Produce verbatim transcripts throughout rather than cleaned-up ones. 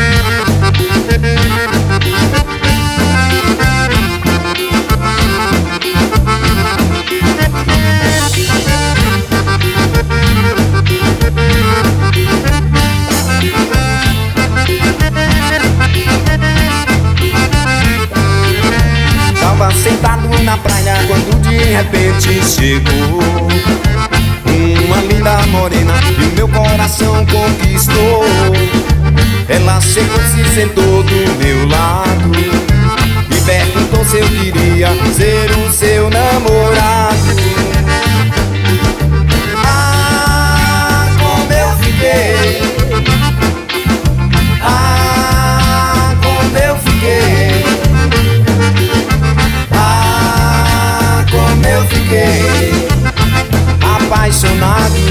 Sentado na praia quando de repente chegou uma linda morena e o meu coração conquistou. Ela chegou e se sentou do meu lado, me perguntou se eu queria ser o seu namorado. Ah, como eu fiquei! Ah, como eu fiquei! Eu fiquei apaixonado.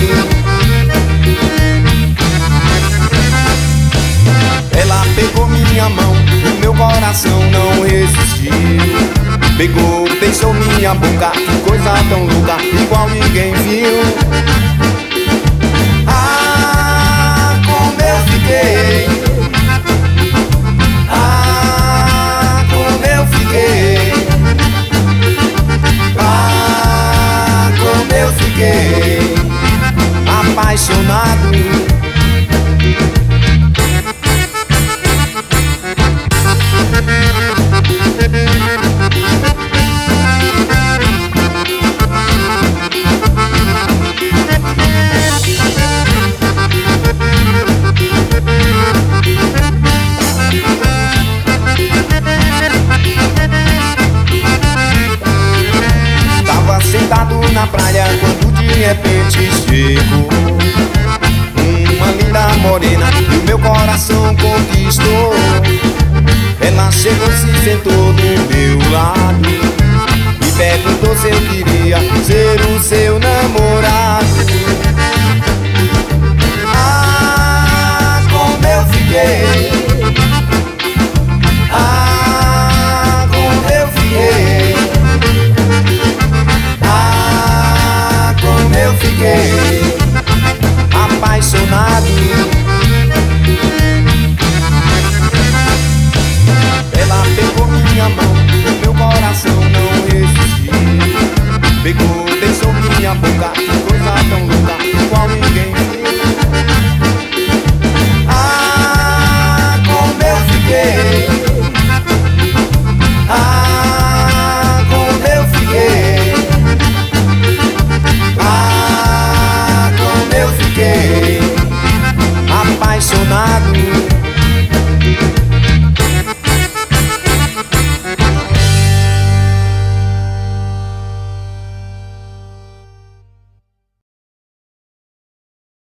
Ela pegou minha mão e meu coração não resistiu. Pegou, beijou minha boca, que coisa tão louca, igual ninguém viu. Ah, como eu fiquei! Ah, como eu fiquei! Ah, como eu fiquei apaixonado. Sentado na praia quando de repente chegou uma linda morena e o meu coração conquistou. Ela chegou e se sentou do meu lado, me perguntou se eu queria ser o seu namorado. Ah, como eu fiquei! Ah, como eu fiquei! Eu fiquei apaixonado. Ela pegou minha mão, meu coração não resistiu. Pegou, beijou minha boca, que coisa tão louca, igual ninguém viu. Ah, como eu fiquei! Ah, como eu fiquei! Ah, como eu fiquei apaixonado.